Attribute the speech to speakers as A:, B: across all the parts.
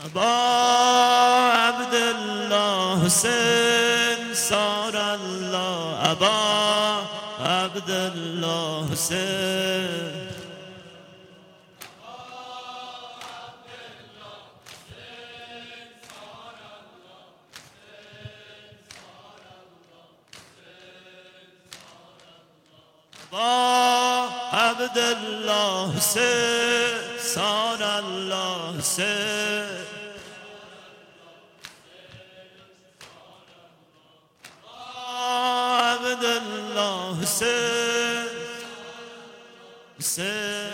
A: ابا عبدالله حسین سار الله ابا عبدالله حسین ابا عبدالله حسین سار الله حسین عبدالله حسین حسین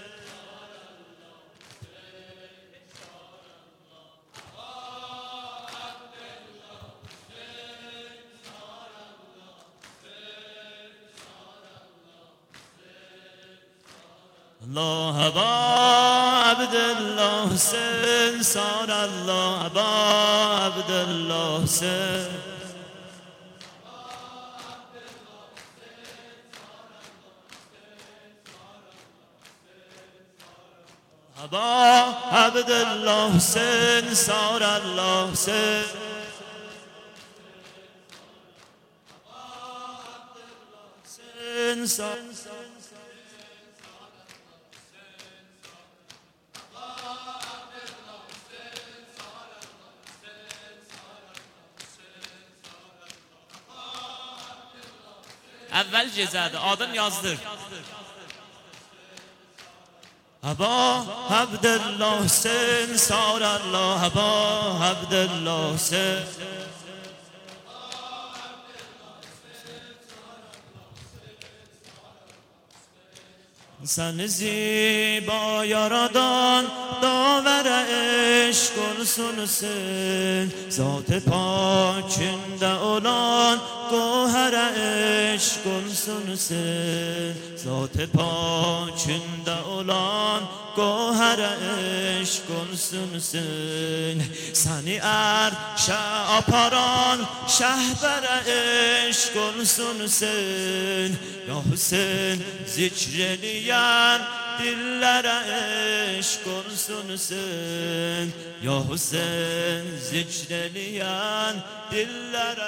A: الله ابا عبدالله حسین سار الله ابا عبدالله حسین ابا عبدالله حسین سار الله حسین اول جزاده آدم yazdır. ابا عبدالله حسین سار الله ابا عبدالله حسین sen زیبا یارادان داور عشق گلسنسین ذات پاکinde olan گوهر عشق گلسنسین ذات پاکinde olan گوهر عشق گلسنسین seni عرش aparan şehber عشق گلسنسین یا حسین zikrediyen dillere eşk olsun sen ya Hüseyin zikrediyen dillere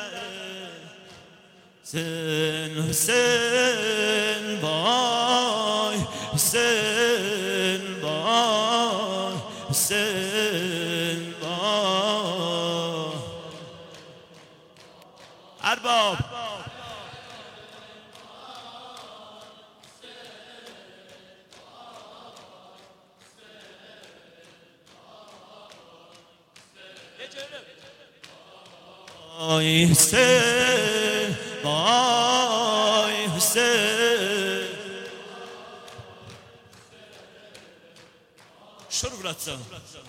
A: sen Hüseyin bay Hüseyin bay Hüseyin bay Erbab Vay Hüseyin, vay Hüseyin. Şur bıraksam.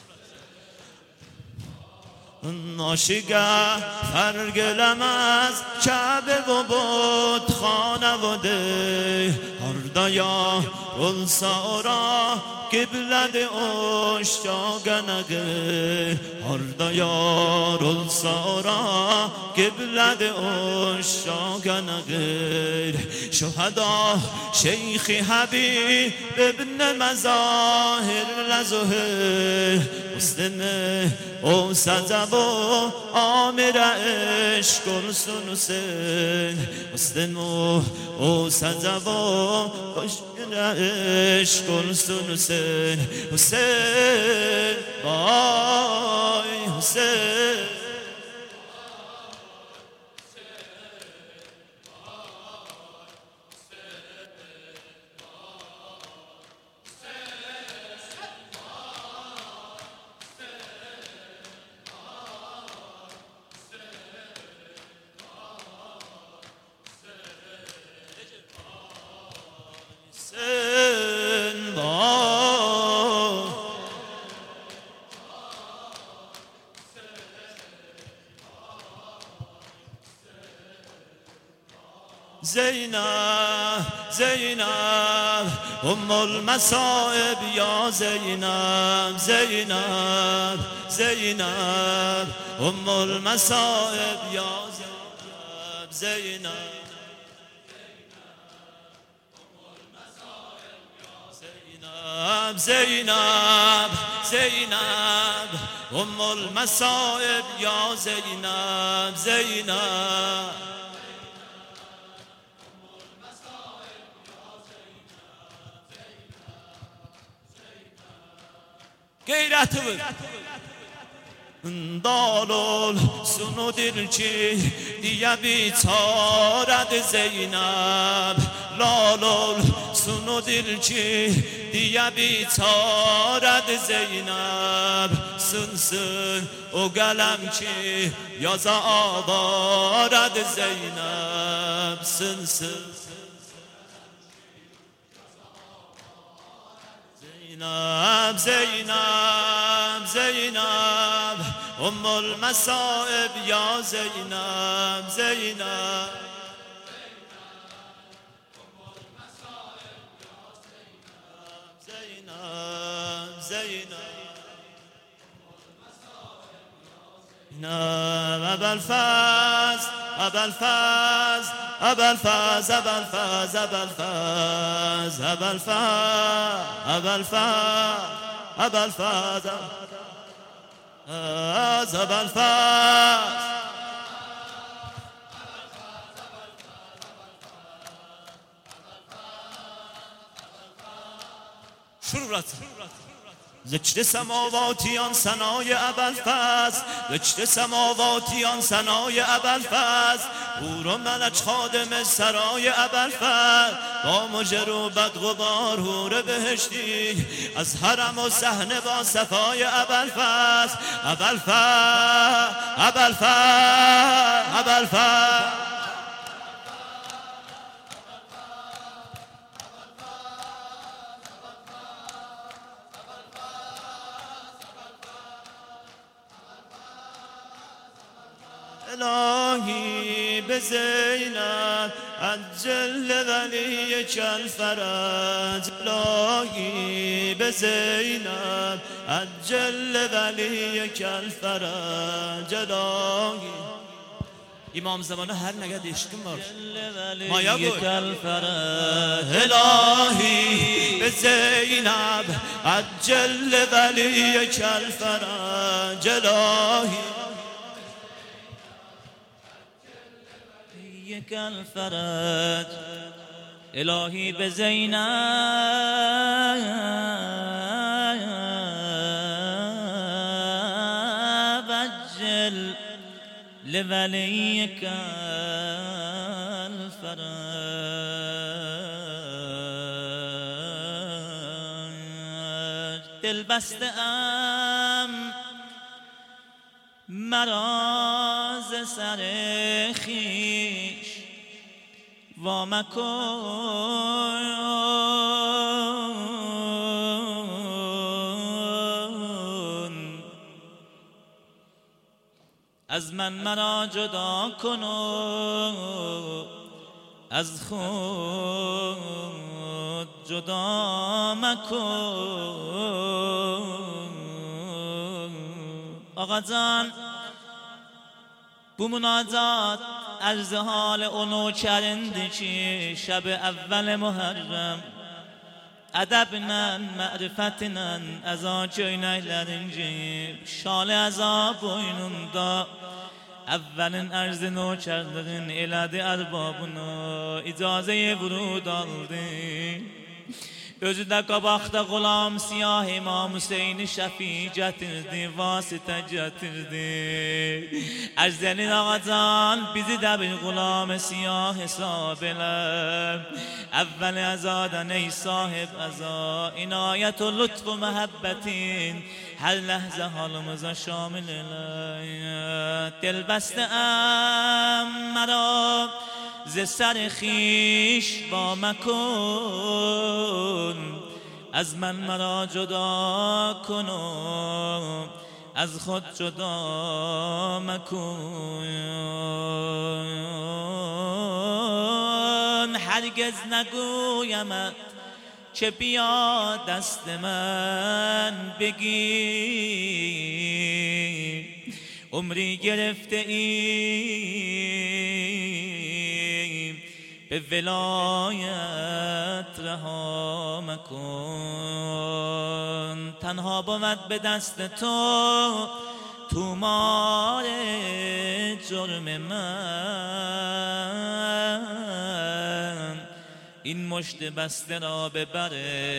A: ناشگه فرق لمز کعبه و بود خانواده هردایا رلسارا قبلت اشتاقنگه هردایا رلسارا قبلت اشتاقنگه شهدا شیخ حبیب ابن مظاهر لزهر مسلم او سجب و آمر عشق olsun sen مسلم او سجب و آمر عشق olsun sen حسین وای حسین زینب زینب ام المصائب یا زینب زینب زینب ام المصائب یا زینب زینب زینب زینب ام المصائب یا زینب زینب غیرت بود دالول سنو دلچی دیگه بیچارد زینب لالول سنو دلچی دیگه بیچارد زینب سن او گلم چی یازا آوارد زینب سن زینب زینب زینب ام المصائب یا زینب زینب زینب زینب ابوالفضل ابوالفضل ابوالفضل ابوالفضل ابوالفضل ابوالفضل ابوالفضل ابوالفضل شروع ذکر سماواتیان ثنای ابوالفضل ذکر سماواتیان ثنای ابوالفضل حور و ملک خادم سرای ابوالفضل با مژه و بدغبار حور بهشتی از حرم و صحنه با صفای ابوالفضل ابوالفضل ابوالفضل ابوالفضل الهی به زینب عجل ولیک الفرج الهی به زینب عجل ولیک الفرج الهی امام زمانه هر نگه عشقم var مایا گوی الهی به زینب عجل ولیک الفرج الهی
B: الفرج الهی به زینب عجل لولیک الفرج دل بسته ام مراز سر خویش وا مکن از من مرا جدا کن و از خود جدا مکن آقا جان بو مناجات عرض حال اونو کرندی چی شب اول محرم ادبنن معرفتنن ازا جوینایلرینجی شال ازا boynunda اولین عرض نو کردین eladi erbabına icazeye vurud aldı özü de qabaqda qulam siyah İmam Hüseyin Şəfi gətirdi, vasitə gətirdi. Ərzəlin ağacan bizi də bir qulam siyah hesab elə. Əvvəl əzadən ey sahib əza, inayət و lütf و məhəbbətin hər ləhzə halımıza şamil elə. Dil bəstəm mərə ز سر خویش وا مکن از من مرا جدا کن و از خود جدا مکن هرگز نگویمت که بیا دست من بگیر عمری گرفته ایم به به ولایت رها مکن. تنها بود به دست تو تومار جرم من، این مشت بسته را به بر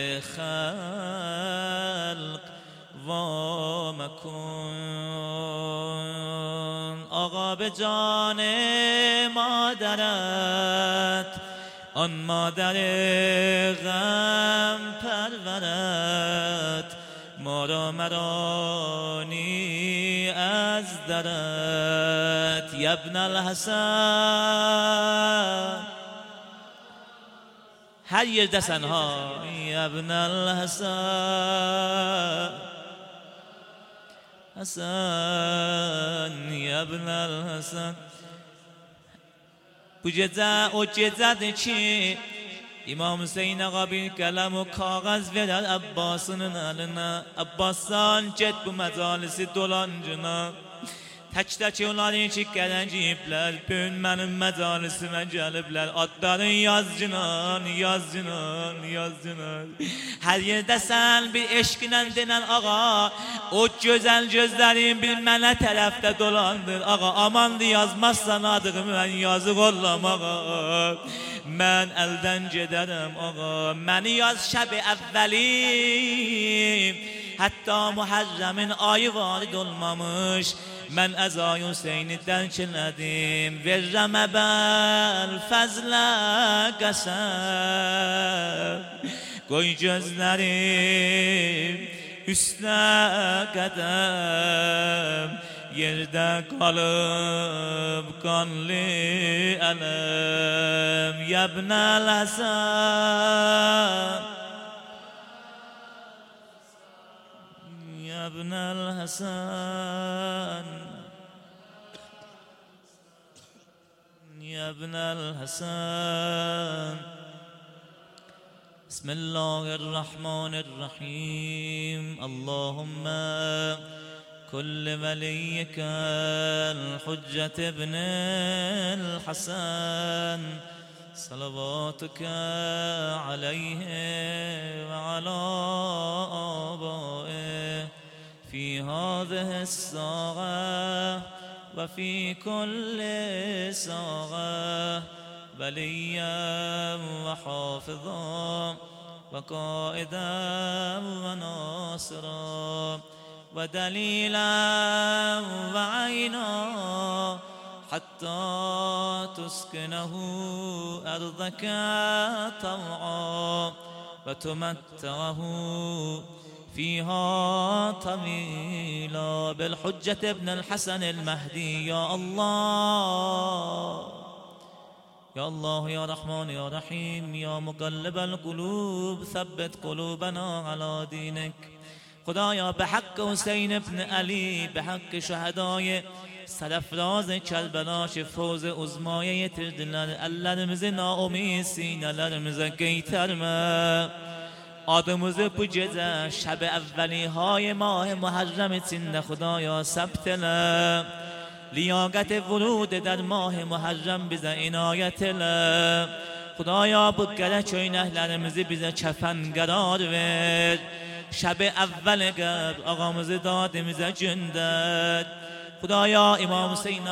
B: خلق وا مکن. آقا به جان مادرت، آن مادر غم پرورت، ما را مرانی از درت. یبن الحسن، هر یه دستن ها. یبن الحسن، حسن یبن الحسن. bu gecə o gecədir ki İmam Hüseyin ağa bir qələm o kağız verər Abbasının əlinə. Abbassan get bu məcalisi dolancına, tək-tək onların ki gələcəklər, bugün mənim məcalisimə gəliblər. Adların yazcınan, yazcınan, yazcınan. Hər yerdəsən bir eşqinə denən ağa, o gözəl gözlərin bir mənə tərəfdə dolandır. Ağa amandı yazmazsan adımı mən yazıq ollam ağa. Mən əldən gedərəm ağa. Məni yaz şəb-i əvvəlim, hətta Muharremin ayı varid olmamış. Mən əzay Hüseyni dərk elədim. Verrəm əbəl fəzlə qəsəm, qoy gözlərim üstə qədəm, yerdə qalıb qanlı ələm. Yəbnəl Həsən, yəbnəl Həsən, yəbnəl Həsən. بسم الله الرحمن الرحيم. اللهم كل وليك الحجة ابن الحسن صلواتك عليه وعلى آبائه في هذه الساعة وفي كل ساعة وليا وحافظا وقائدا وناصرا ودليلا وعينا حتى تسكنه أرضك طوعا وتمتعه فيها طويلا بالحجة ابن الحسن المهدي. يا الله يا الله يا رحمن يا رحيم يا مقلب القلوب ثبت قلوبنا على دينك. خدایا به حق حسین ابن علی، به حق şəhədayı sərəfraz Kərbəla ki fوز uzmaya yetirdiler. Ellerimizi naumid sinələrimize qeytərmə. Adımızı bu gecə şəb əvvəlihay mah Muharrem içində خدایا ثبت elə. لیاقت ورود در ماه محرم bize inayet elə. خدایا bu qərə köynəklərimizi bize kəfən qərar ver. شب اول قبل آقامızı dadimize gönder. خدایا امام حسین